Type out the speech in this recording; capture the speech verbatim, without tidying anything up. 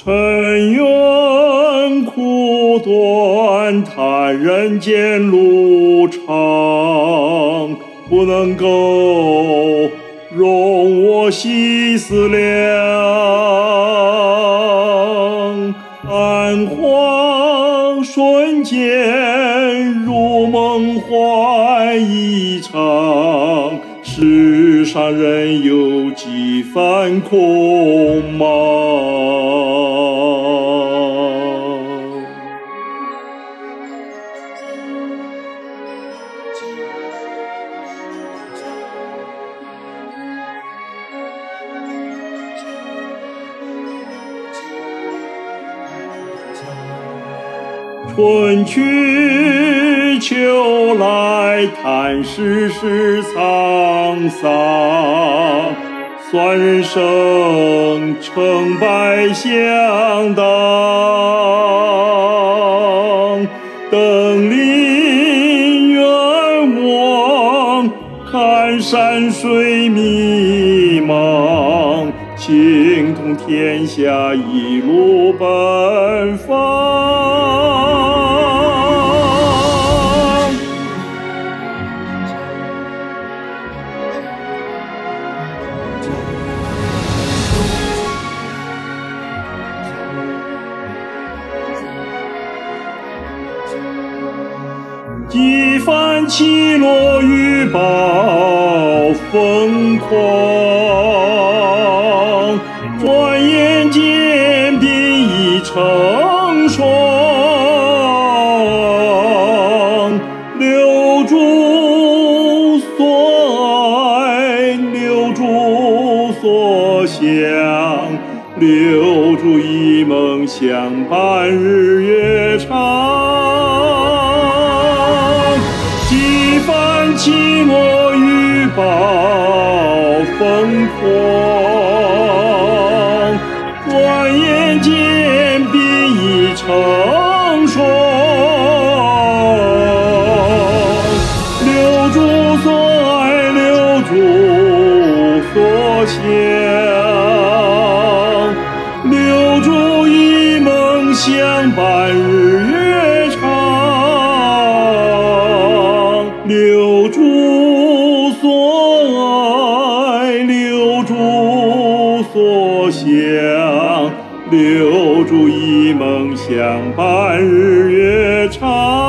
尘缘苦短，叹人间路长，不能够容我细思量。暗黄瞬间，如梦幻一场，世上人有几番空茫。春去秋来，叹世事沧桑，算人生成败相当。登临远望，看山水迷茫，情同天下，一路奔放。几番起落雨暴疯狂，转眼间变已成霜。留住所爱，留住所想，留住一梦相伴日月长。几番起落雨暴疯狂，转眼间变已成霜。留住所爱，留住所想，留住一梦相伴日月长。留住所爱，留住所想，留住一梦相伴日月长。